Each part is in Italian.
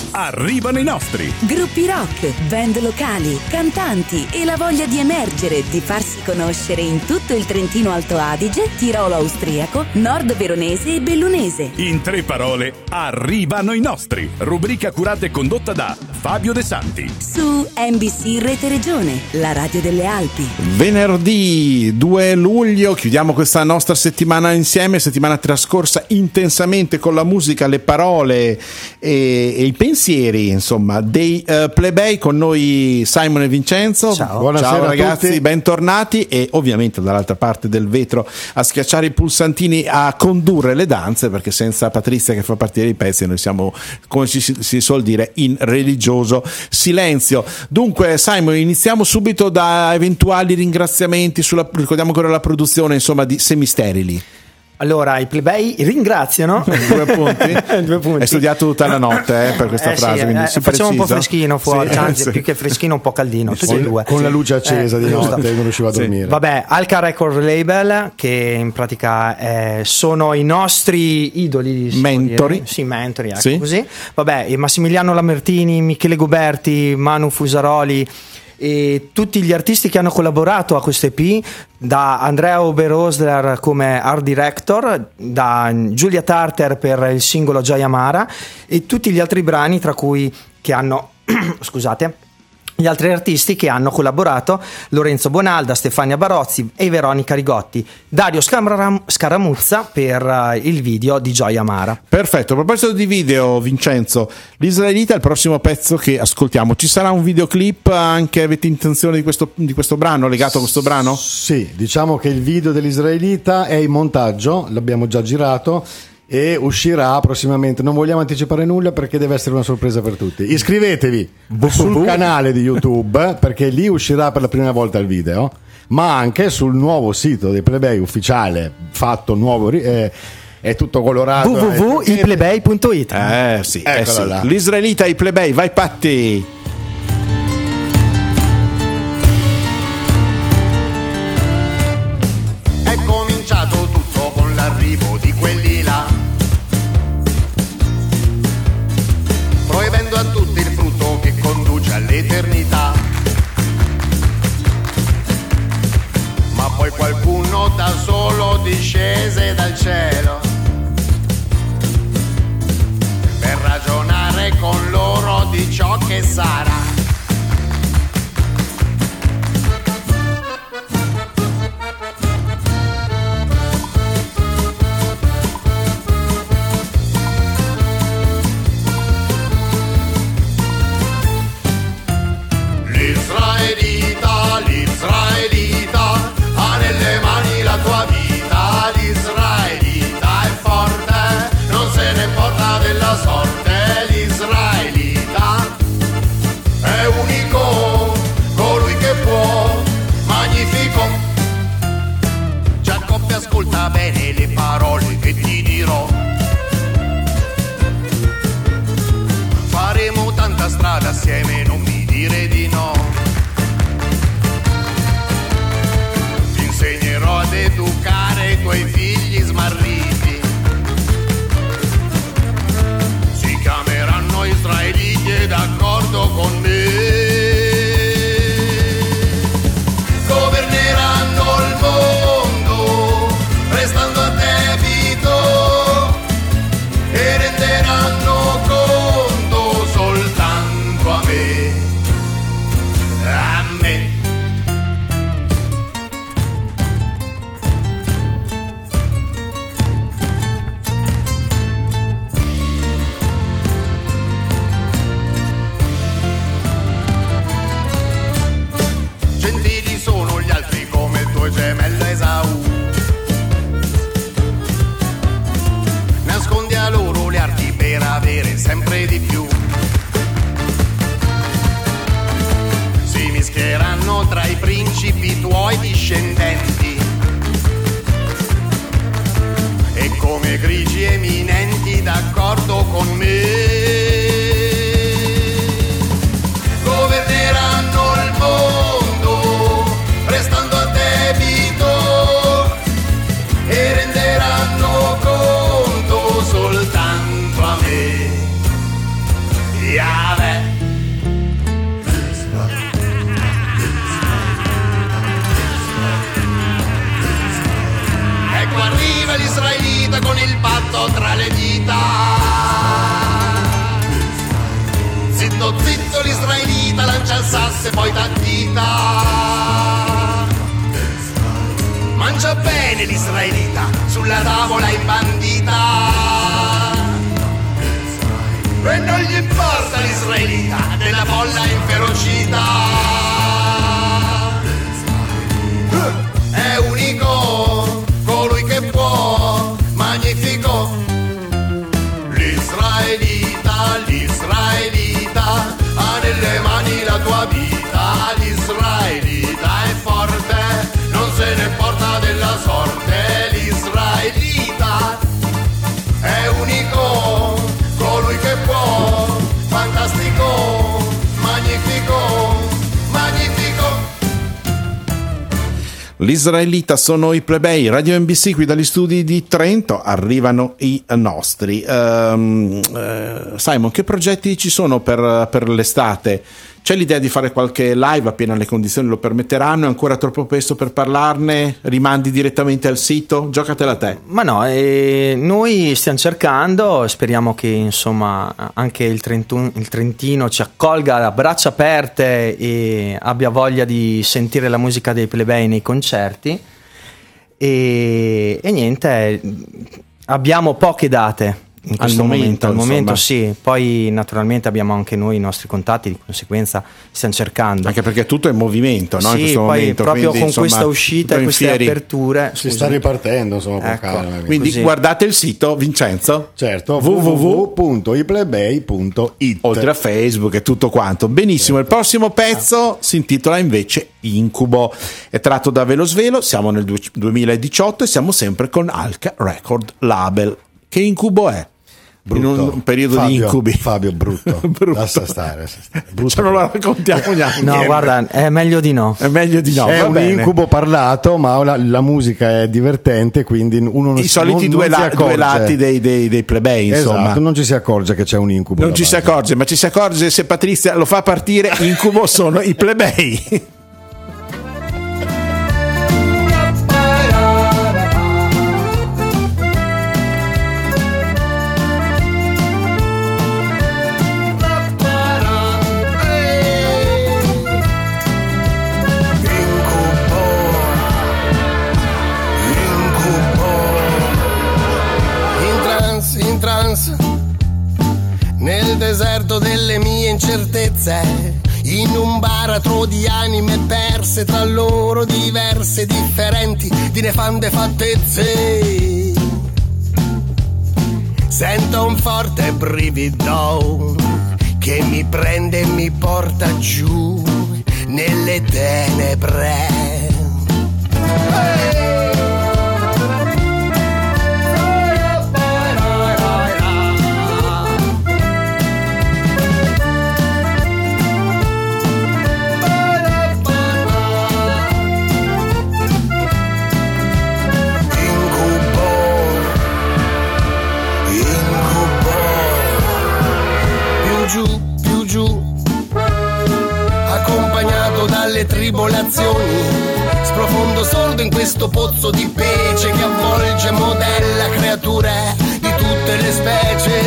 arrivano i nostri. Gruppi rock, band locali, cantanti e la voglia di emergere, di farsi conoscere in tutto il Trentino Alto Adige, Tirolo austriaco, Nord Veronese e Bellunese. In 3 parole, arrivano i nostri. Rubrica curata e condotta da Fabio De Santi. Su NBC Rete Regione, la radio delle Alpi. Venerdì 2 luglio chiudiamo questa nostra settimana insieme, settimana trascorsa intensamente con la musica, le parole e i pensieri, insomma, dei plebei. Con noi Simon e Vincenzo. Ciao. Buonasera. Ciao ragazzi, tutti. bentornati. E ovviamente dall'altra parte del vetro a schiacciare i pulsantini, a condurre le danze, perché senza Patrizia che fa partire i pezzi noi siamo, come si suol dire, in religioso silenzio. Dunque Simon, iniziamo subito da eventuali ringraziamenti ricordiamo ancora la produzione, insomma, di Semisterili. Allora, i plebei ringraziano. 2 punti. 2 punti. Hai studiato tutta la notte per questa frase, quindi si facciamo precisa. un po' freschino fuori, sì, anzi sì. Più che freschino, un po' caldino, tutti e due. Con la luce accesa di giusto. notte, non riuscivo a dormire. Vabbè, Alca Record Label, che in pratica sono i nostri idoli, mentori. Sì, mentori, ecco, sì. Così. Vabbè, e Massimiliano Lamertini, Michele Goberti, Manu Fusaroli e tutti gli artisti che hanno collaborato a questo EP, da Andrea Oberosler come art director, da Giulia Tarter per il singolo Gioia Amara e tutti gli altri brani tra cui che hanno scusate, gli altri artisti che hanno collaborato: Lorenzo Bonalda, Stefania Barozzi e Veronica Rigotti, Dario Scaramuzza per il video di Gioia Amara. Perfetto. A proposito di video, Vincenzo, l'Israelita è il prossimo pezzo che ascoltiamo. Ci sarà un videoclip anche? Avete intenzione di questo brano, legato a questo brano? Sì, diciamo che il video dell'Israelita è in montaggio, l'abbiamo già girato e uscirà prossimamente. Non vogliamo anticipare nulla perché deve essere una sorpresa per tutti. Iscrivetevi sul canale di YouTube perché lì uscirà per la prima volta il video, ma anche sul nuovo sito dei plebei ufficiale, fatto nuovo, è tutto colorato, www.iplebei.it. Sì, Eccola là. L'Israelita, i plebei, vai Patti. È cominciato tutto con l'arrivo di quelli là, proibendo a tutti il frutto che conduce all'eternità. Ma poi qualcuno da solo discese dal cielo per ragionare con loro di ciò che sarà. L'Israelita ha nelle mani la tua vita. L'Israelita è forte, non se ne importa della sorte. L'Israelita è unico, colui che può, magnifico. Giacobbe, ascolta bene le parole che ti dirò. Faremo tanta strada assieme, non mi dire di no. Ti insegnerò ad educare i tuoi figli smarriti. Si chiameranno israeliti e d'accordo con me. Governeranno il mondo restando a debito e renderanno conto soltanto a me. A me. Gentili sono gli altri come il tuo gemello Esaù. Nascondi a loro le arti per avere sempre di più. Si mischieranno tra i principi tuoi discendenti e come grigi eminenti d'accordo con me. Governeranno il mondo restando a debito e renderanno conto soltanto a me. classe poi t'addita. Mangia bene l'israelita, sulla tavola imbandita. E non gli importa l'israelita, della folla inferocita. È unico, colui che può, magnifico. L'israelita, l'israelita, ha nelle mani la tua vita. L'israelita è forte, non se ne porta della sorte. L'israelita è unico, colui che può, fantastico, magnifico, magnifico. L'israelita sono i plebei. Radio NBC qui dagli studi di Trento, arrivano i nostri. Simon, che progetti ci sono per l'estate? C'è l'idea di fare qualche live appena le condizioni lo permetteranno? È ancora troppo presto per parlarne? Rimandi direttamente al sito? Giocatela te. Ma no, noi stiamo cercando, speriamo che insomma anche il Trentino ci accolga a braccia aperte e abbia voglia di sentire la musica dei plebei nei concerti. E niente, abbiamo poche date. In questo momento, al momento sì, poi naturalmente abbiamo anche noi i nostri contatti, di conseguenza stiamo cercando. Anche perché tutto è in movimento, no? Sì, in questo poi momento, proprio quindi, con insomma, questa uscita e queste aperture si sta ripartendo, insomma, con calma. Quindi così. guardate il sito, Vincenzo. Certo, www.iplebei.it. Oltre a Facebook e tutto quanto. Benissimo, certo. Il prossimo pezzo si intitola invece Incubo. È tratto da Velosvelo, siamo nel 2018 e siamo sempre con Alka Record Label. Che incubo è? Brutto. In un periodo di incubi. Fabio, brutto. Lascia stare. Brutto. Non lo raccontiamo neanche. No, guarda, è meglio di no. È meglio di no. È un bene. incubo parlato, ma la musica è divertente, quindi uno non I soliti due lati dei plebei, insomma. Esatto, non ci si accorge che c'è un incubo. Non ci si accorge, ma ci si accorge se Patrizia lo fa partire. Incubo sono i plebei. Nel deserto delle mie incertezze, in un baratro di anime perse, tra loro diverse, differenti, di nefande fattezze. Sento un forte brivido che mi prende e mi porta giù nelle tenebre. Tribolazioni, sprofondo sordo in questo pozzo di pece che avvolge e modella creature di tutte le specie.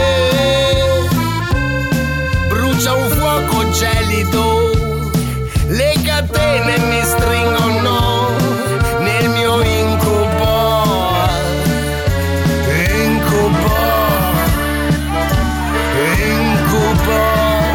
Brucia un fuoco gelido, le catene mi stringono nel mio incubo. Incubo, incubo.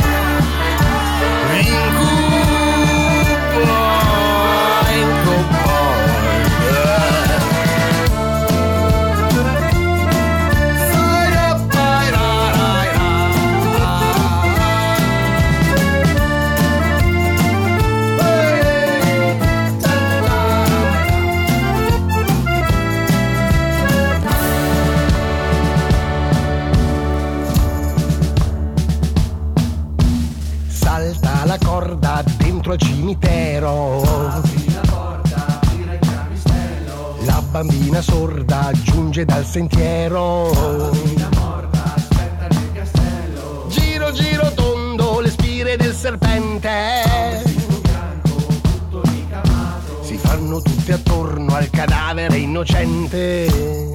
Dentro al cimitero la bambina sorda giunge dal sentiero. Giro giro tondo le spire del serpente si fanno tutte attorno al cadavere innocente.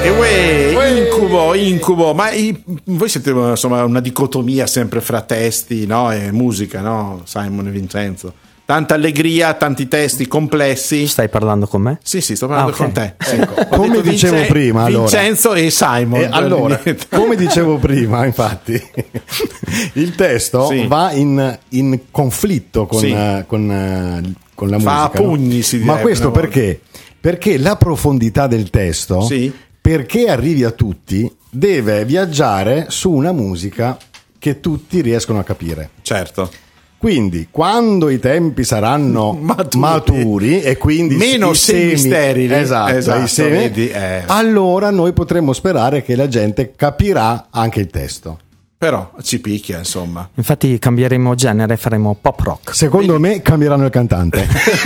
Incubo, ma voi siete insomma una dicotomia sempre fra testi, no? E musica, no? Simon e Vincenzo. Tanta allegria, tanti testi complessi. Stai parlando con me? Sì, sto parlando con te. Ecco, come dicevo prima, Vincenzo e Simon. Allora, come dicevo prima, infatti, il testo va in conflitto con la musica. Va a pugni, no? si direbbe. Ma questo perché? Perché la profondità del testo, perché arrivi a tutti, deve viaggiare su una musica che tutti riescono a capire. Certo. Quindi, quando i tempi saranno maturi e quindi meno semi sterili, i semi, allora noi potremo sperare che la gente capirà anche il testo. Però ci picchia, insomma. Infatti cambieremo genere, faremo pop rock. Secondo me cambieranno il cantante.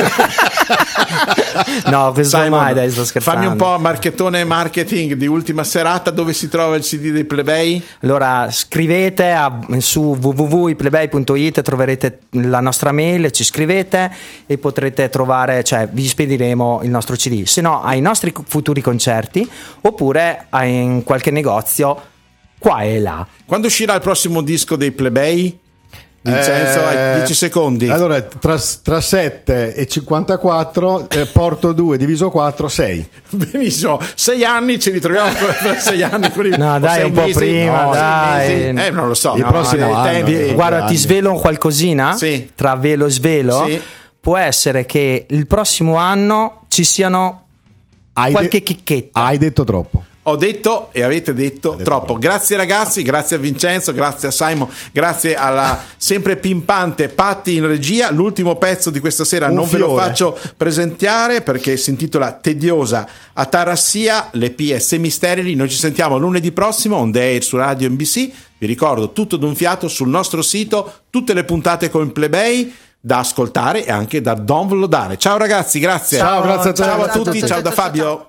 No, questo Simon, mai, dai, sto scherzando. Fammi un po' marketing di ultima serata. Dove si trova il CD dei Plebei? Allora scrivete su www.iplebei.it, troverete la nostra mail, ci scrivete e potrete trovare, cioè vi spediremo il nostro CD, se no ai nostri futuri concerti oppure in qualche negozio qua e là. Quando uscirà il prossimo disco dei Plebei? Vincenzo, hai 10 secondi. Allora, tra 7 e 54 porto 2 diviso 4, 6. Benissimo, 6 anni, ci ritroviamo per 6 anni. No, dai, un po' prima, dai. Non lo so. Il prossimo anno. Guarda, ti svelo qualcosina. Sì. Tra velo e svelo. Sì. Può essere che il prossimo anno ci siano qualche chicchetta. Hai detto troppo. Ho detto e avete detto troppo. Grazie ragazzi, grazie a Vincenzo, grazie a Simon, grazie alla sempre pimpante Patti in regia. L'ultimo pezzo di questa sera non ve lo faccio presentare perché si intitola Tediosa Atarassia, l'EP è Semisterili. Noi ci sentiamo lunedì prossimo on the air su Radio NBC. Vi ricordo tutto d'un fiato sul nostro sito, tutte le puntate con Plebei da ascoltare e anche da downloadare. Ciao ragazzi, grazie. Ciao, grazie a te. Ciao a tutti, ciao da Fabio.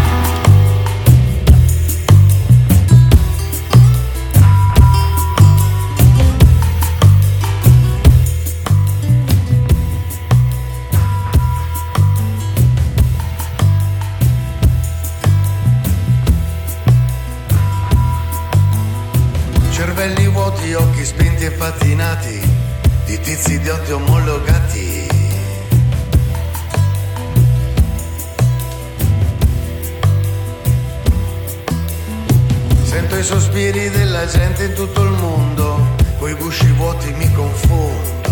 Cervelli vuoti, occhi spenti e patinati, di tizi idioti omologati. Sento i sospiri della gente in tutto il mondo, coi gusci vuoti mi confondo.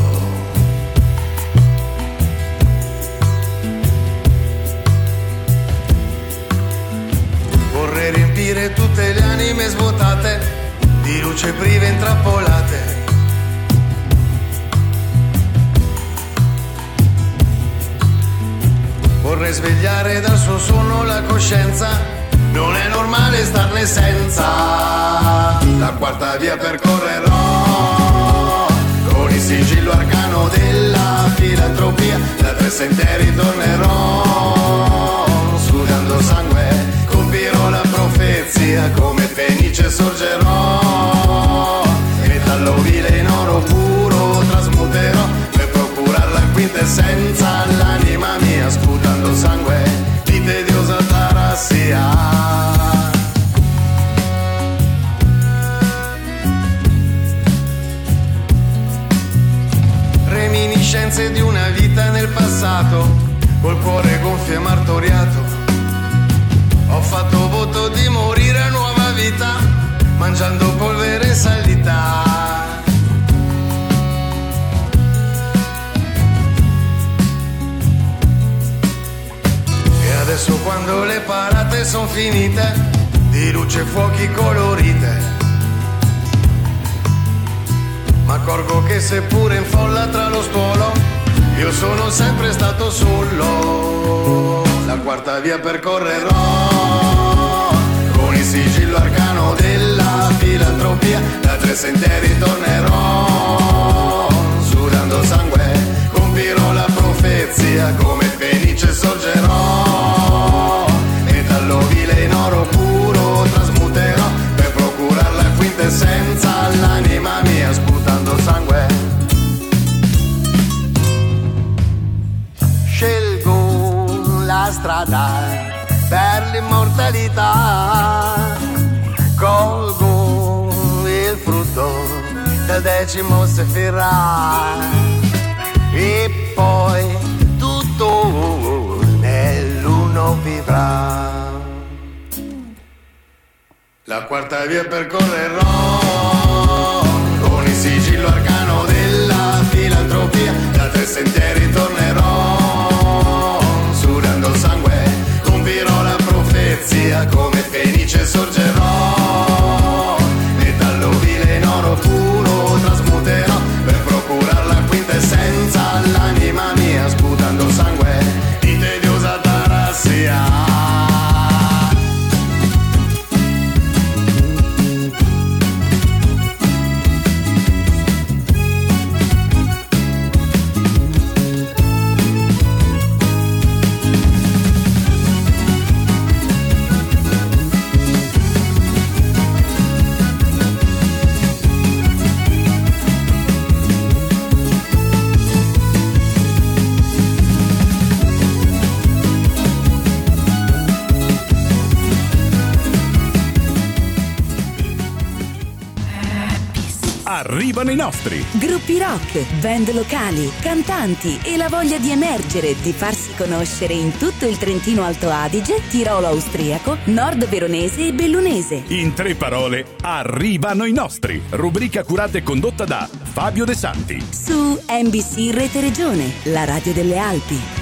Vorrei riempire tutte le anime svuotate di luce prive intrappolate. Vorrei svegliare dal suo sonno la coscienza, non è normale starne senza. La quarta via percorrerò con il sigillo arcano della filantropia, da 3 sentieri tornerò, sudando sangue compirò la profezia, come fenice sorgerò, metallo vile in oro puro trasmuterò, per procurare la quintessenza all'anima mia, sputando sangue di tediosa tarassia. Reminiscenze di una vita nel passato, col cuore gonfio e martoriato. Ho fatto voto di morire a nuova vita, mangiando polvere e salità. E adesso quando le parate son finite, di luce e fuochi colorite, m'accorgo che seppure in folla tra lo stuolo, io sono sempre stato solo. La quarta via percorrerò con il sigillo arcano della filantropia, da 3 sentieri tornerò, sudando sangue compirò la profezia, come fenice sorgerò, metallo vile in oro puro trasmuterò, per procurare la quintessenza all'anima mia, sputando sangue. Scelgo la strada per l'immortalità. Colgo il frutto del 10° Sefirah e poi tutto nell'uno vivrà. La quarta via percorrerò con il sigillo arcano della filantropia. Da 3 sentieri tornerò sudando sangue, compirò la profezia, come fenice sorgerò, metallo vile in oro puro trasmuterò per procurare la quintessenza all'anima mia, sputando sangue di tediosa tarassia. Arrivano i nostri. Gruppi rock, band locali, cantanti e la voglia di emergere, di farsi conoscere in tutto il Trentino Alto Adige, Tirolo austriaco, Nord Veronese e Bellunese. In 3 parole, arrivano i nostri. Rubrica curata e condotta da Fabio De Santi. Su NBC Rete Regione, la radio delle Alpi.